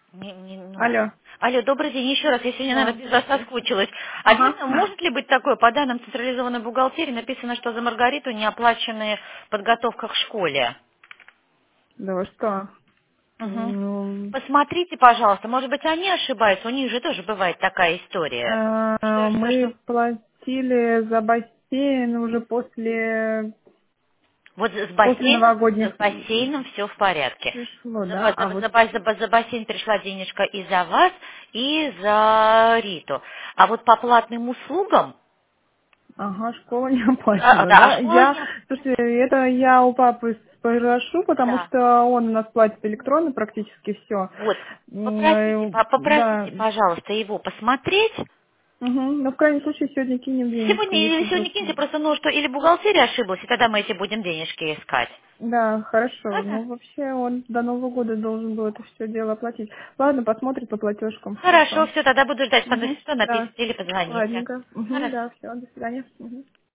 Ну. Алло. Алло, добрый день еще раз. Я сегодня, Да, наверное, без вас здравствуйте. соскучилась. Ага. Один, может ли быть такое, по данным централизованной бухгалтерии написано, что за Маргариту не оплачены подготовка к школе? Да вы что? Мгм. Ну, Посмотрите, пожалуйста, может быть, они ошибаются, у них же тоже бывает такая история. Что? мы платили за бассейн уже Вот после с новогодних бассейном все в порядке. пришло, да? А вот, За бассейн пришла денежка и за вас, и за Риту. А вот по платным услугам, ага, школа не оплачивала, да, а да? школа не... Слушайте, это я у папы спрошу, потому Да. что он у нас платит электронно практически все. Вот. Попросите, Да. попросите, пожалуйста, его посмотреть. Угу. Но в крайнем случае сегодня кинем денежку, Сегодня или если сегодня вдруг... киньте, просто ну что, или бухгалтерия ошиблась, и тогда мы эти будем денежки искать. Да, хорошо. Ладно? Ну, вообще, он до Нового года должен был это все дело оплатить. Ладно, посмотрит по платежкам, Хорошо, хорошо. все, тогда буду ждать, Угу, что да. напишите или позвоните. Ладненько. Угу, Хорошо. да, все, до свидания. Угу.